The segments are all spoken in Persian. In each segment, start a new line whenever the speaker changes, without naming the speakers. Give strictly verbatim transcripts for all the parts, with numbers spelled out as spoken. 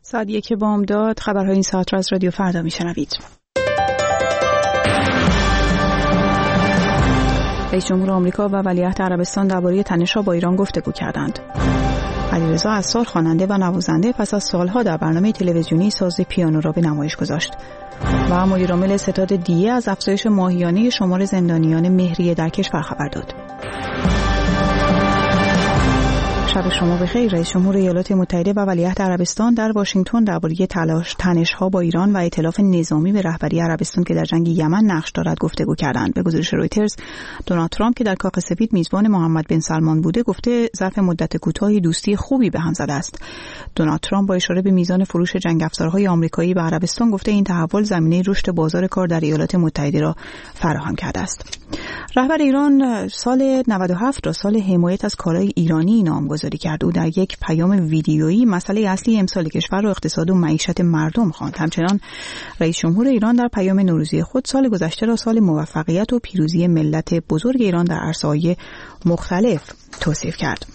ساعت یک بامداد خبرهای این ساعت را از رادیو فردا میشنوید. رئیس جمهور آمریکا و ولیعهد عربستان درباره تنش‌ها با ایران گفتگو کردند. علیرضا عصار خواننده و نوازنده پس از سالها در برنامه تلویزیونی ساز پیانو را به نمایش گذاشت. و مدیر عامل ستاد دیه از افزایش ماهیانه شمار زندانیان مهریه در کشور خبر داد. شب شما بخیر. رئیس جمهور ایالات متحده و ولیعهد عربستان در واشنگتن درباره تلاش تنش‌ها با ایران و ائتلاف نظامی به رهبری عربستان که در جنگ یمن نقش دارد گفتگو کردند. به گزارش رویترز، دونالد ترامپ که در کاخ سفید میزبان محمد بن سلمان بوده، گفته ظرف مدت کوتاهی دوستی خوبی به هم زده است. دونالد ترامپ با اشاره به میزان فروش جنگ افزارهای آمریکایی به عربستان گفته این تحول زمینه رشد بازار کار در ایالات متحده را فراهم کرده است. رهبر ایران سال نود و هفت را سال حمایت از کالای ایرانی نامگذاری کرد. او در یک پیام ویدیویی مسئله اصلی امسال کشور را اقتصاد و معیشت مردم خواند. همچنان رئیس جمهور ایران در پیام نوروزی خود سال گذشته را سال موفقیت و پیروزی ملت بزرگ ایران در عرصه‌های مختلف توصیف کرد.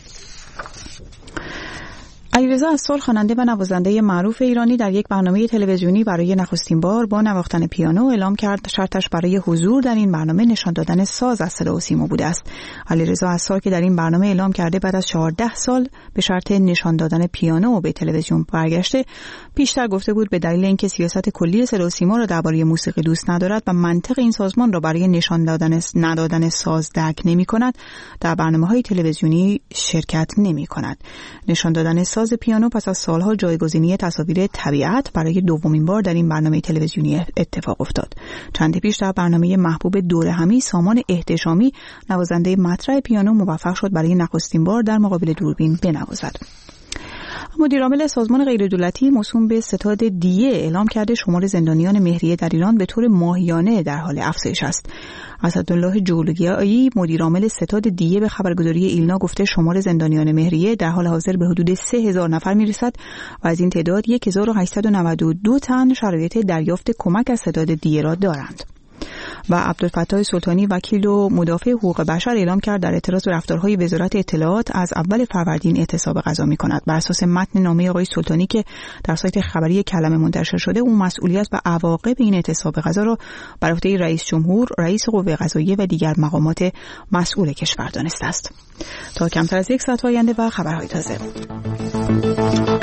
علیرضا عصار خواننده و نوازنده معروف ایرانی در یک برنامه تلویزیونی برای نخستین بار با نواختن پیانو اعلام کرد شرطش برای حضور در این برنامه نشان دادن ساز از صدا و سیما بوده است. علیرضا عصار که در این برنامه اعلام کرده بعد از چهارده سال به شرط نشان دادن پیانو به تلویزیون برگشته، پیشتر گفته بود به دلیل اینکه سیاست کلی صدا و سیما را درباره موسیقی دوست ندارد و منطق این سازمان را برای نشان دادن ندادن ساز درک نمی‌کند، در برنامه‌های تلویزیونی شرکت نمی‌کند. نشان دادن ساز پیانو پس از سالها جایگزینی تصاویر طبیعت برای دومین بار در این برنامه تلویزیونی اتفاق افتاد. چند پیش در برنامه محبوب دوره همی سامان احتشامی نوازنده مطرح پیانو موفق شد برای نخستین بار در مقابل دوربین بنوازد. مدیر عامل سازمان غیردولتی موسوم به ستاد دیه اعلام کرده شمار زندانیان مهریه در ایران به طور ماهیانه در حال افزایش است. اسدالله جولگیایی مدیر عامل ستاد دیه به خبرگزاری ایلنا گفته شمار زندانیان مهریه در حال حاضر به حدود سه هزار نفر میرسد و از این تعداد هزار و هشتصد و نود و دو تن شرایط دریافت کمک از ستاد دیه را دارند. و عبدالفتاح سلطانی وکیل و مدافع حقوق بشر اعلام کرد در اعتراض به رفتارهای وزارت اطلاعات از اول فروردین اعتصاب غذا می‌کند. بر اساس متن نامه آقای سلطانی که در سایت خبری کلمه منتشر شده، او مسئولیت و عواقب این اعتصاب غذا را بر عهده رئیس جمهور، رئیس قوه قضاییه و دیگر مقامات مسئول کشور دانسته است. تا کمتر از یک ساعت آینده و خبرهای تازه.